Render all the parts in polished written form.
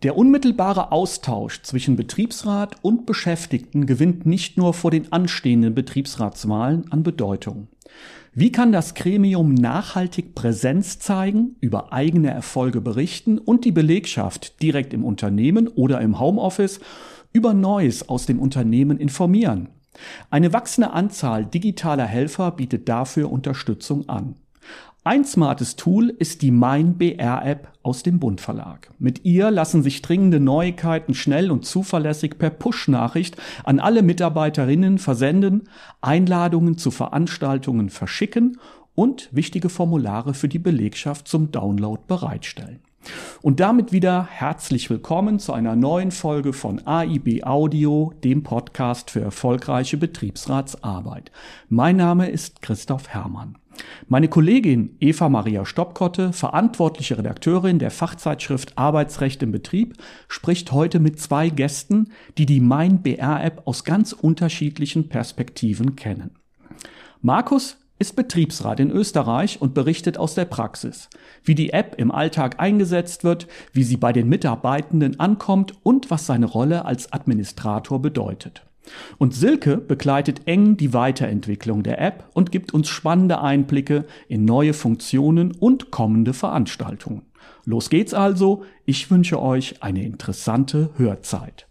Der unmittelbare Austausch zwischen Betriebsrat und Beschäftigten gewinnt nicht nur vor den anstehenden Betriebsratswahlen an Bedeutung. Wie kann das Gremium nachhaltig Präsenz zeigen, über eigene Erfolge berichten und die Belegschaft direkt im Unternehmen oder im Homeoffice über Neues aus dem Unternehmen informieren? Eine wachsende Anzahl digitaler Helfer bietet dafür Unterstützung an. Ein smartes Tool ist die Mein BR-App aus dem Bund Verlag. Mit ihr lassen sich dringende Neuigkeiten schnell und zuverlässig per Push-Nachricht an alle Mitarbeiterinnen versenden, Einladungen zu Veranstaltungen verschicken und wichtige Formulare für die Belegschaft zum Download bereitstellen. Und damit wieder herzlich willkommen zu einer neuen Folge von AIB Audio, dem Podcast für erfolgreiche Betriebsratsarbeit. Mein Name ist Christoph Herrmann. Meine Kollegin Eva Maria Stoppkotte, verantwortliche Redakteurin der Fachzeitschrift Arbeitsrecht im Betrieb, spricht heute mit zwei Gästen, die die Mein BR-App aus ganz unterschiedlichen Perspektiven kennen. Markus ist Betriebsrat in Österreich und berichtet aus der Praxis, wie die App im Alltag eingesetzt wird, wie sie bei den Mitarbeitenden ankommt und was seine Rolle als Administrator bedeutet. Und Silke begleitet eng die Weiterentwicklung der App und gibt uns spannende Einblicke in neue Funktionen und kommende Veranstaltungen. Los geht's also, ich wünsche euch eine interessante Hörzeit.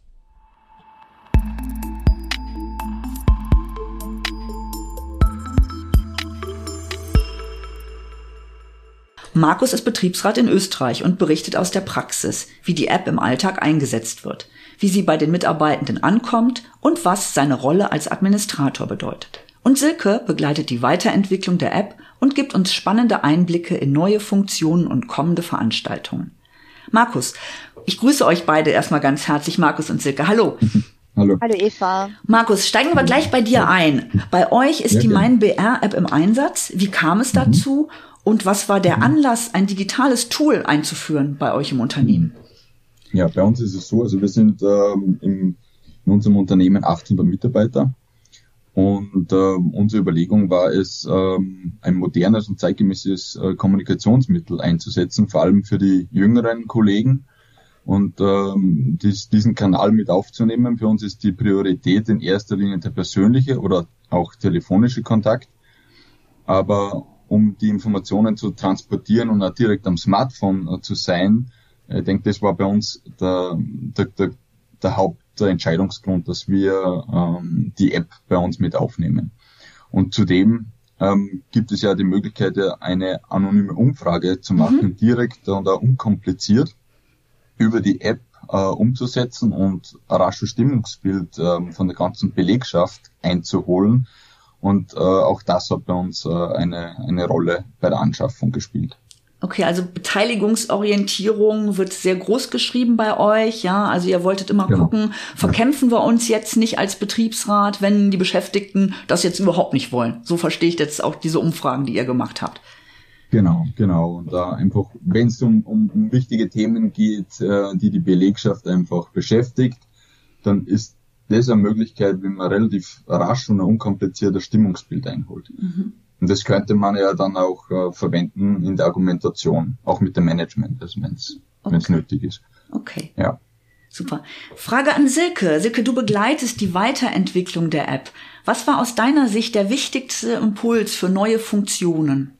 Markus ist Betriebsrat in Österreich und berichtet aus der Praxis, wie die App im Alltag eingesetzt wird, wie sie bei den Mitarbeitenden ankommt und was seine Rolle als Administrator bedeutet. Und Silke begleitet die Weiterentwicklung der App und gibt uns spannende Einblicke in neue Funktionen und kommende Veranstaltungen. Markus, ich grüße euch beide erstmal ganz herzlich, Markus und Silke. Hallo. Hallo. Hallo Eva. Markus, steigen wir gleich bei dir ein. Bei euch ist die Mein BR-App im Einsatz. Wie kam es dazu? Und was war der Anlass, ein digitales Tool einzuführen bei euch im Unternehmen? Ja, bei uns ist es so, also wir sind in unserem Unternehmen 800 Mitarbeiter und unsere Überlegung war es, ein modernes und zeitgemäßes Kommunikationsmittel einzusetzen, vor allem für die jüngeren Kollegen und diesen Kanal mit aufzunehmen. Für uns ist die Priorität in erster Linie der persönliche oder auch telefonische Kontakt, aber um die Informationen zu transportieren und auch direkt am Smartphone zu sein. Ich denke, das war bei uns der Hauptentscheidungsgrund, dass wir die App bei uns mit aufnehmen. Und zudem gibt es ja die Möglichkeit, eine anonyme Umfrage zu machen, direkt und auch unkompliziert über die App umzusetzen und ein rasches Stimmungsbild von der ganzen Belegschaft einzuholen. Und auch das hat bei uns eine Rolle bei der Anschaffung gespielt. Okay, also Beteiligungsorientierung wird sehr groß geschrieben bei euch, ja. Also ihr wolltet immer gucken, verkämpfen wir uns jetzt nicht als Betriebsrat, wenn die Beschäftigten das jetzt überhaupt nicht wollen. So verstehe ich jetzt auch diese Umfragen, die ihr gemacht habt. Genau. Und da einfach, wenn es um wichtige Themen geht, die Belegschaft einfach beschäftigt, dann ist das ist eine Möglichkeit, wie man relativ rasch und ein unkompliziertes Stimmungsbild einholt. Und das könnte man ja dann auch verwenden in der Argumentation, auch mit dem Management, also wenn es nötig ist. Okay. Ja. Super. Frage an Silke. Silke, du begleitest die Weiterentwicklung der App. Was war aus deiner Sicht der wichtigste Impuls für neue Funktionen?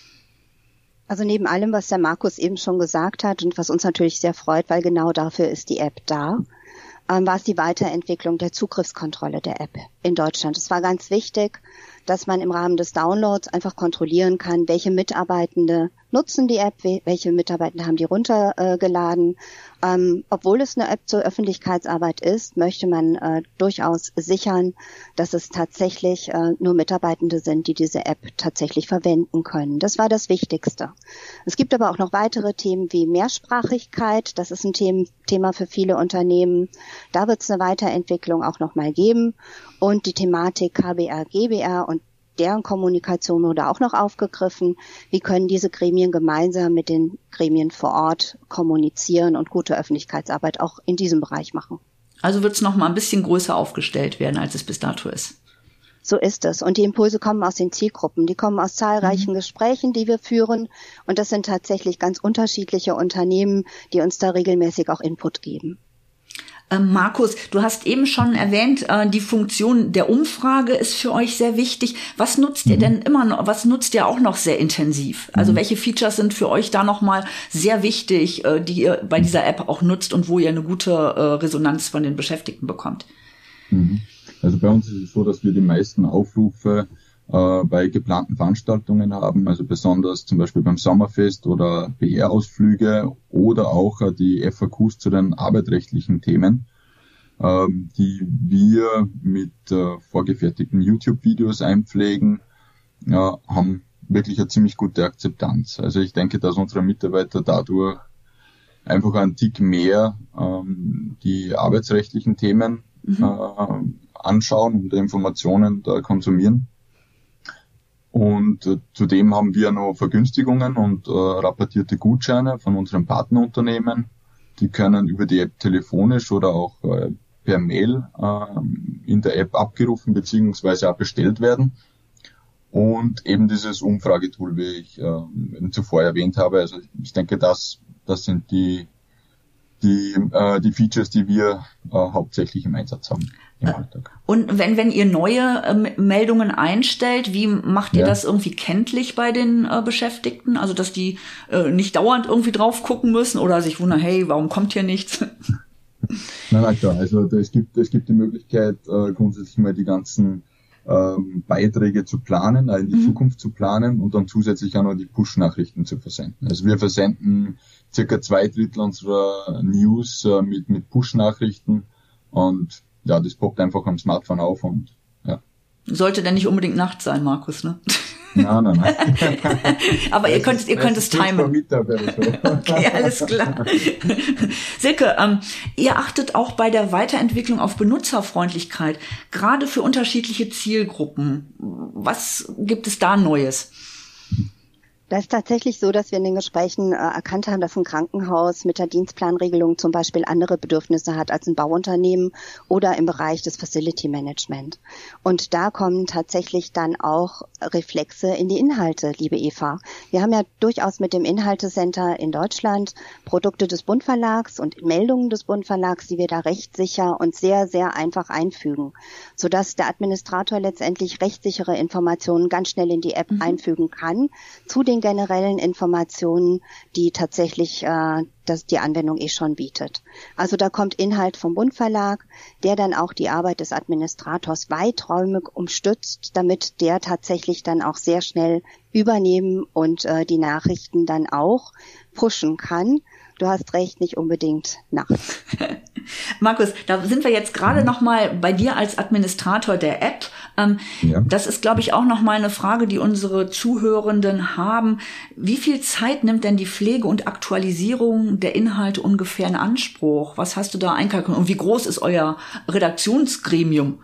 Also neben allem, was der Markus eben schon gesagt hat und was uns natürlich sehr freut, weil genau dafür ist die App da, war es die Weiterentwicklung der Zugriffskontrolle der App in Deutschland. Es war ganz wichtig, dass man im Rahmen des Downloads einfach kontrollieren kann, welche Mitarbeitende nutzen die App, welche Mitarbeitende haben die runtergeladen. Obwohl es eine App zur Öffentlichkeitsarbeit ist, möchte man durchaus sichern, dass es tatsächlich nur Mitarbeitende sind, die diese App tatsächlich verwenden können. Das war das Wichtigste. Es gibt aber auch noch weitere Themen wie Mehrsprachigkeit. Das ist ein Thema für viele Unternehmen. Da wird es eine Weiterentwicklung auch noch mal geben. Und die Thematik KBR, GBR und deren Kommunikation wurde auch noch aufgegriffen. Wie können diese Gremien gemeinsam mit den Gremien vor Ort kommunizieren und gute Öffentlichkeitsarbeit auch in diesem Bereich machen? Also wird es noch mal ein bisschen größer aufgestellt werden, als es bis dato ist. So ist es. Und die Impulse kommen aus den Zielgruppen. Die kommen aus zahlreichen Gesprächen, die wir führen. Und das sind tatsächlich ganz unterschiedliche Unternehmen, die uns da regelmäßig auch Input geben. Markus, du hast eben schon erwähnt, die Funktion der Umfrage ist für euch sehr wichtig. Was nutzt ihr denn immer noch, was nutzt ihr auch noch sehr intensiv? Also welche Features sind für euch da nochmal sehr wichtig, die ihr bei dieser App auch nutzt und wo ihr eine gute Resonanz von den Beschäftigten bekommt? Also bei uns ist es so, dass wir die meisten Aufrufe bei geplanten Veranstaltungen haben, also besonders zum Beispiel beim Sommerfest oder PR-Ausflüge oder auch die FAQs zu den arbeitsrechtlichen Themen, die wir mit vorgefertigten YouTube-Videos einpflegen, haben wirklich eine ziemlich gute Akzeptanz. Also ich denke, dass unsere Mitarbeiter dadurch einfach einen Tick mehr die arbeitsrechtlichen Themen anschauen und Informationen da konsumieren. Und zudem haben wir noch Vergünstigungen und rabattierte Gutscheine von unseren Partnerunternehmen. Die können über die App telefonisch oder auch per Mail in der App abgerufen bzw. auch bestellt werden. Und eben dieses Umfragetool, wie ich eben zuvor erwähnt habe. Also ich denke, das sind die Features, die wir hauptsächlich im Einsatz haben im Alltag. Und wenn ihr neue Meldungen einstellt, wie macht ihr das irgendwie kenntlich bei den Beschäftigten? Also dass die nicht dauernd irgendwie drauf gucken müssen oder sich wundern, hey, warum kommt hier nichts? Na klar, also es gibt die Möglichkeit, grundsätzlich mal die ganzen Beiträge zu planen, in die Zukunft zu planen und dann zusätzlich auch noch die Push-Nachrichten zu versenden. Also wir versenden circa 2/3 unserer News mit Push-Nachrichten und ja, das poppt einfach am Smartphone auf und ja. Sollte denn nicht unbedingt nachts sein, Markus, ne? Nein. Aber ihr könnt es timen. Okay, alles klar. Silke, ihr achtet auch bei der Weiterentwicklung auf Benutzerfreundlichkeit, gerade für unterschiedliche Zielgruppen. Was gibt es da Neues? Das ist tatsächlich so, dass wir in den Gesprächen erkannt haben, dass ein Krankenhaus mit der Dienstplanregelung zum Beispiel andere Bedürfnisse hat als ein Bauunternehmen oder im Bereich des Facility Management. Und da kommen tatsächlich dann auch Reflexe in die Inhalte, liebe Eva. Wir haben ja durchaus mit dem Inhaltecenter in Deutschland Produkte des Bund-Verlags und Meldungen des Bund-Verlags, die wir da rechtssicher und sehr, sehr einfach einfügen, sodass der Administrator letztendlich rechtssichere Informationen ganz schnell in die App einfügen kann, zu den generellen Informationen, die tatsächlich die Anwendung schon bietet. Also da kommt Inhalt vom Bund-Verlag, der dann auch die Arbeit des Administrators weiträumig unterstützt, damit der tatsächlich dann auch sehr schnell übernehmen und die Nachrichten dann auch pushen kann. Du hast recht, nicht unbedingt nachts. Markus, da sind wir jetzt gerade noch mal bei dir als Administrator der App. Das ist, glaube ich, auch noch mal eine Frage, die unsere Zuhörenden haben. Wie viel Zeit nimmt denn die Pflege und Aktualisierung der Inhalte ungefähr in Anspruch? Was hast du da einkalkuliert? Und wie groß ist euer Redaktionsgremium?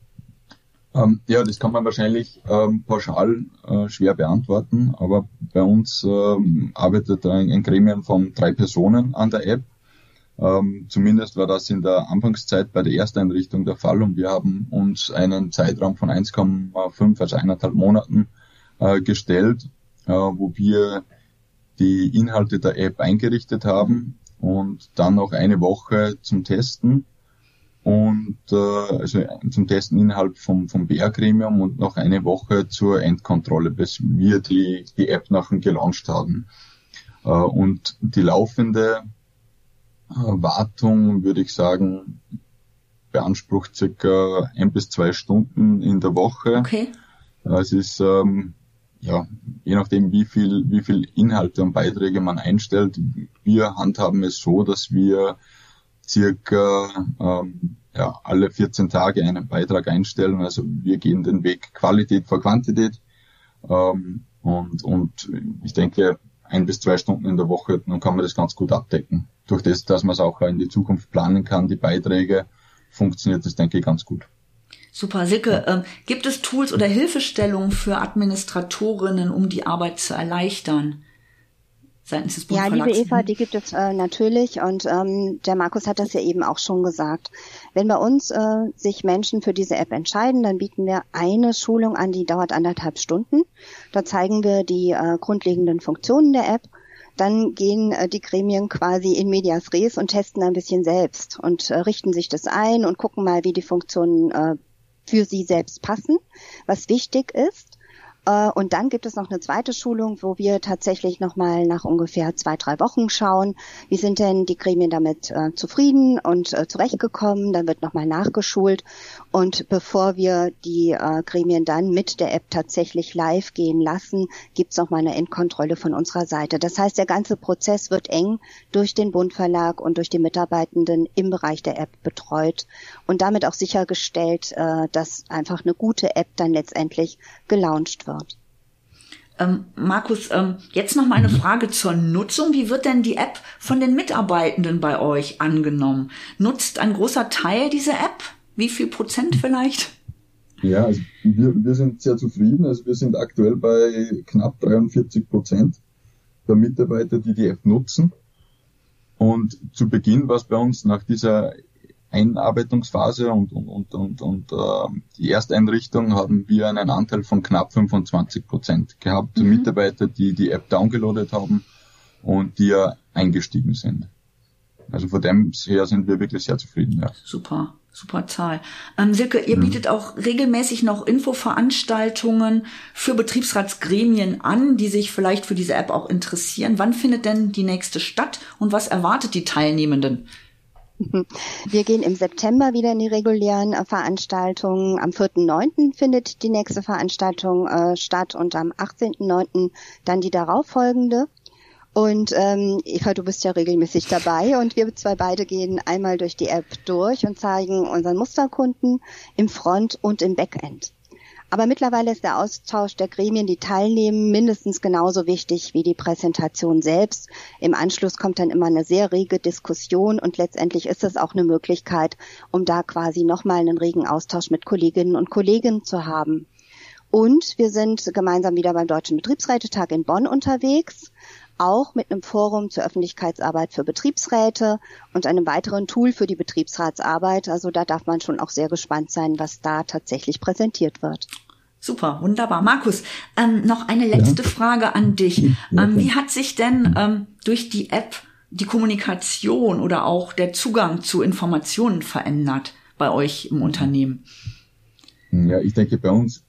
Das kann man wahrscheinlich pauschal schwer beantworten, aber bei uns arbeitet ein Gremium von 3 Personen an der App. Zumindest war das in der Anfangszeit bei der Ersteinrichtung der Fall und wir haben uns einen Zeitraum von 1,5, also 1,5 Monaten gestellt, wo wir die Inhalte der App eingerichtet haben und dann noch eine Woche zum Testen und also zum Testen innerhalb vom BR-Gremium und noch eine Woche zur Endkontrolle, bis wir die App nachher gelauncht haben. Und die laufende Wartung, würde ich sagen, beansprucht circa 1 bis 2 Stunden in der Woche. Okay. Es ist je nachdem, wie viel Inhalte und Beiträge man einstellt. Wir handhaben es so, dass wir circa alle 14 Tage einen Beitrag einstellen. Also wir gehen den Weg Qualität vor Quantität. Und ich denke, 1 bis 2 Stunden in der Woche, dann kann man das ganz gut abdecken. Durch das, dass man es auch in die Zukunft planen kann, die Beiträge, funktioniert das, denke ich, ganz gut. Super. Silke, gibt es Tools oder Hilfestellungen für Administratorinnen, um die Arbeit zu erleichtern? seitens des Bund Verlags? Ja, liebe Eva, die gibt es natürlich und der Markus hat das ja eben auch schon gesagt. Wenn bei uns sich Menschen für diese App entscheiden, dann bieten wir eine Schulung an, die dauert 1,5 Stunden. Da zeigen wir die grundlegenden Funktionen der App. Dann gehen die Gremien quasi in medias res und testen ein bisschen selbst und richten sich das ein und gucken mal, wie die Funktionen für sie selbst passen, was wichtig ist. Und dann gibt es noch eine zweite Schulung, wo wir tatsächlich nochmal nach ungefähr 2-3 Wochen schauen, wie sind denn die Gremien damit zufrieden und zurechtgekommen. Dann wird nochmal nachgeschult. Und bevor wir die Gremien dann mit der App tatsächlich live gehen lassen, gibt es nochmal eine Endkontrolle von unserer Seite. Das heißt, der ganze Prozess wird eng durch den Bund Verlag und durch die Mitarbeitenden im Bereich der App betreut und damit auch sichergestellt, dass einfach eine gute App dann letztendlich gelauncht wird. Markus, jetzt noch mal eine Frage zur Nutzung. Wie wird denn die App von den Mitarbeitenden bei euch angenommen? Nutzt ein großer Teil diese App? Wie viel Prozent vielleicht? Ja, also wir sind sehr zufrieden. Also wir sind aktuell bei knapp 43% der Mitarbeiter, die die App nutzen. Und zu Beginn war es bei uns nach dieser Einarbeitungsphase und die Ersteinrichtung haben wir einen Anteil von knapp 25% gehabt. Mitarbeiter, die die App downgeloadet haben und die ja eingestiegen sind. Also von dem her sind wir wirklich sehr zufrieden. Ja. Super Zahl. Silke, ihr bietet auch regelmäßig noch Infoveranstaltungen für Betriebsratsgremien an, die sich vielleicht für diese App auch interessieren. Wann findet denn die nächste statt und was erwartet die Teilnehmenden? Wir gehen im September wieder in die regulären Veranstaltungen. Am 4.9. findet die nächste Veranstaltung statt und am 18.9. dann die darauffolgende. Und Eva, du bist ja regelmäßig dabei und wir zwei beide gehen einmal durch die App durch und zeigen unseren Musterkunden im Front- und im Backend. Aber mittlerweile ist der Austausch der Gremien, die teilnehmen, mindestens genauso wichtig wie die Präsentation selbst. Im Anschluss kommt dann immer eine sehr rege Diskussion und letztendlich ist es auch eine Möglichkeit, um da quasi nochmal einen regen Austausch mit Kolleginnen und Kollegen zu haben. Und wir sind gemeinsam wieder beim Deutschen Betriebsrätetag in Bonn unterwegs, auch mit einem Forum zur Öffentlichkeitsarbeit für Betriebsräte und einem weiteren Tool für die Betriebsratsarbeit. Also da darf man schon auch sehr gespannt sein, was da tatsächlich präsentiert wird. Super, wunderbar. Markus, noch eine letzte Frage an dich. Wie hat sich denn durch die App die Kommunikation oder auch der Zugang zu Informationen verändert bei euch im Unternehmen? Ja, ich denke dass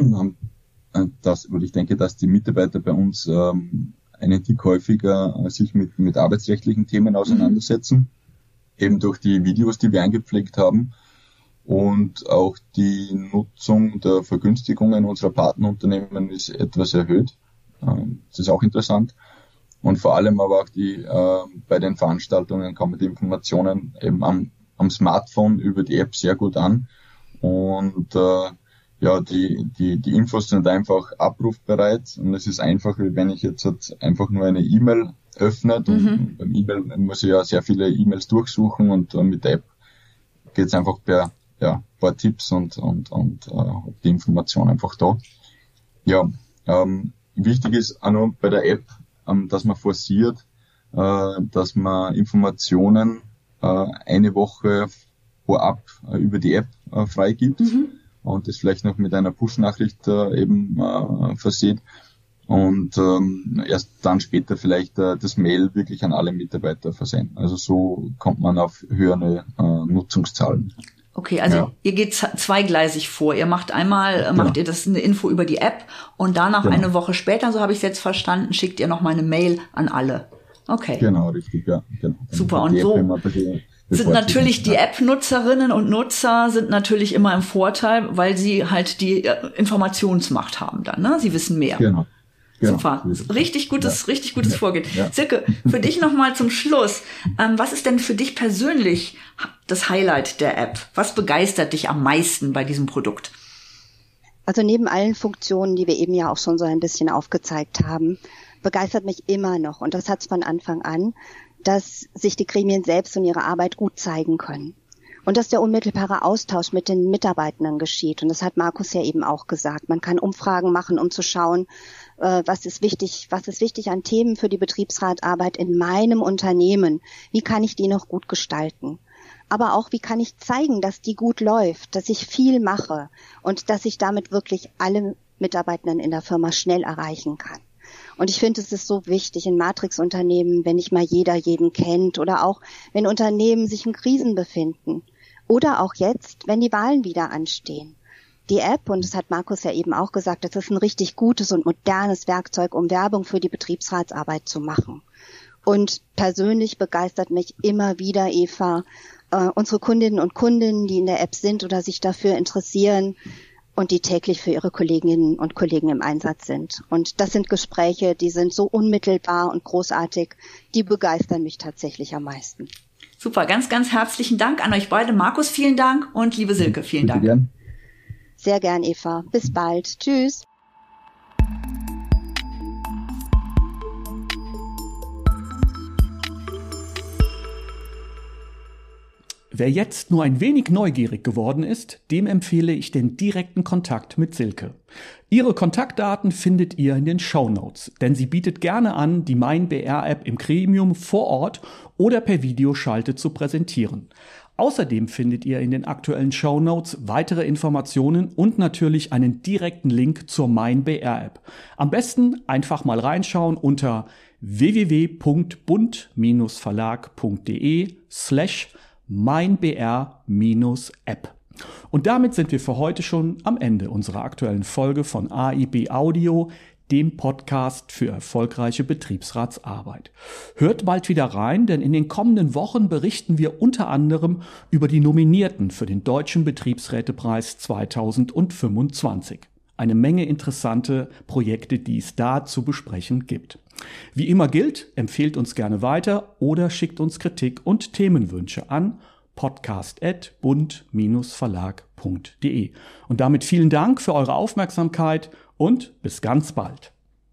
die Mitarbeiter bei uns einen Tick häufiger sich mit arbeitsrechtlichen Themen auseinandersetzen, eben durch die Videos, die wir eingepflegt haben und auch die Nutzung der Vergünstigungen unserer Partnerunternehmen ist etwas erhöht. Das ist auch interessant und vor allem aber auch bei den Veranstaltungen kommen die Informationen eben am Smartphone über die App sehr gut an und die Infos sind einfach abrufbereit und es ist einfacher, wenn ich jetzt einfach nur eine E-Mail öffne. Und beim E-Mail muss ich ja sehr viele E-Mails durchsuchen und mit der App geht es einfach per paar Tipps und die Information einfach da. Ja, wichtig ist auch noch bei der App, dass man forciert, dass man Informationen eine Woche vorab über die App freigibt. Und das vielleicht noch mit einer Push-Nachricht verseht und erst dann später vielleicht das Mail wirklich an alle Mitarbeiter versenden. Also so kommt man auf höhere Nutzungszahlen. Okay, also ihr geht zweigleisig vor. Ihr macht einmal, macht ihr das eine Info über die App und danach eine Woche später, so habe ich es jetzt verstanden, schickt ihr nochmal eine Mail an alle. Okay. Genau, richtig, ja. Genau. Super, und so sind natürlich die App-Nutzerinnen und Nutzer sind natürlich immer im Vorteil, weil sie halt die Informationsmacht haben dann, ne? Sie wissen mehr. Genau. Super. Richtig gutes Vorgehen. Ja. Silke, für dich nochmal zum Schluss. Was ist denn für dich persönlich das Highlight der App? Was begeistert dich am meisten bei diesem Produkt? Also neben allen Funktionen, die wir eben ja auch schon so ein bisschen aufgezeigt haben, begeistert mich immer noch, und das hat's von Anfang an, dass sich die Gremien selbst und ihre Arbeit gut zeigen können. Und dass der unmittelbare Austausch mit den Mitarbeitenden geschieht. Und das hat Markus ja eben auch gesagt. Man kann Umfragen machen, um zu schauen, was ist wichtig an Themen für die Betriebsratarbeit in meinem Unternehmen? Wie kann ich die noch gut gestalten? Aber auch, wie kann ich zeigen, dass die gut läuft, dass ich viel mache und dass ich damit wirklich alle Mitarbeitenden in der Firma schnell erreichen kann. Und ich finde, es ist so wichtig in Matrix-Unternehmen, wenn nicht mal jeder jeden kennt oder auch, wenn Unternehmen sich in Krisen befinden oder auch jetzt, wenn die Wahlen wieder anstehen. Die App, und das hat Markus ja eben auch gesagt, das ist ein richtig gutes und modernes Werkzeug, um Werbung für die Betriebsratsarbeit zu machen. Und persönlich begeistert mich immer wieder, Eva, unsere Kundinnen und Kunden, die in der App sind oder sich dafür interessieren und die täglich für ihre Kolleginnen und Kollegen im Einsatz sind. Und das sind Gespräche, die sind so unmittelbar und großartig, die begeistern mich tatsächlich am meisten. Super, ganz, ganz herzlichen Dank an euch beide. Markus, vielen Dank und liebe Silke, vielen Dank. Gern. Sehr gern, Eva. Bis bald. Tschüss. Wer jetzt nur ein wenig neugierig geworden ist, dem empfehle ich den direkten Kontakt mit Silke. Ihre Kontaktdaten findet ihr in den Shownotes, denn sie bietet gerne an, die Mein-BR-App im Gremium vor Ort oder per Videoschalte zu präsentieren. Außerdem findet ihr in den aktuellen Shownotes weitere Informationen und natürlich einen direkten Link zur Mein-BR-App. Am besten einfach mal reinschauen unter www.bund-verlag.de/meinbr-App. Und damit sind wir für heute schon am Ende unserer aktuellen Folge von AIB Audio, dem Podcast für erfolgreiche Betriebsratsarbeit. Hört bald wieder rein, denn in den kommenden Wochen berichten wir unter anderem über die Nominierten für den Deutschen Betriebsrätepreis 2025. Eine Menge interessante Projekte, die es da zu besprechen gibt. Wie immer gilt, empfehlt uns gerne weiter oder schickt uns Kritik und Themenwünsche an podcast@bund-verlag.de. Und damit vielen Dank für eure Aufmerksamkeit und bis ganz bald.